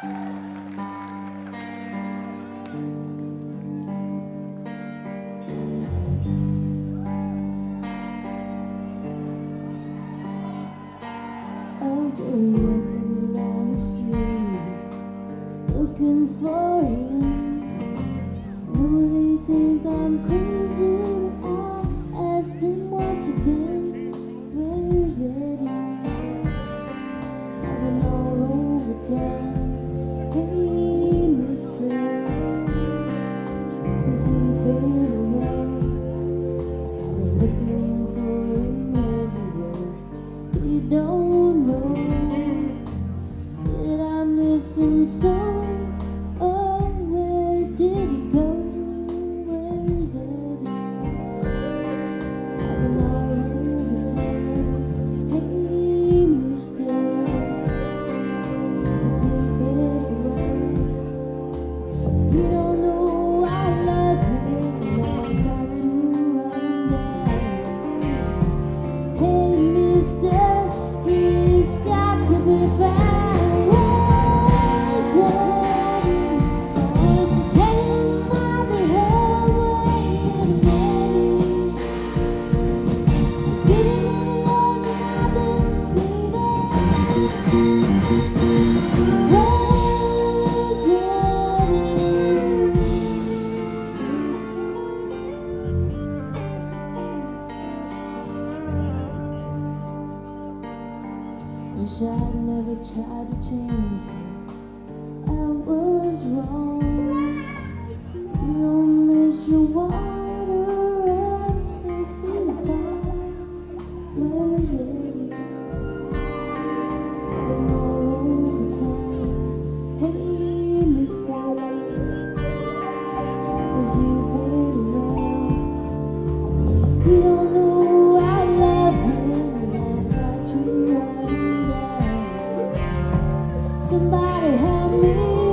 Walking down the street, looking for him. No, they think I'm crazy, but I ask them once again, where's Eddie? I've been all over town. Hey, mister, has he been around? I've been looking for him everywhere. He don't know that I miss him so. Oh, where did he go? Where's Eddie? I've been all over town. Hey, mister, has he been around? He don't know I love him, and I got to run down. Hey, mister, he's got to be found. Where's Eddie? Would you tell him I'll be home waiting ready? Give him the love that I've been saving. Where's Eddie? Wish I'd never tried to change him. I was wrong. You don't miss your water until he's gone. Where's Eddie? I've been all over town. Hey, mister, has he been around? You don't know I love him, and I got to run down. Somebody help me.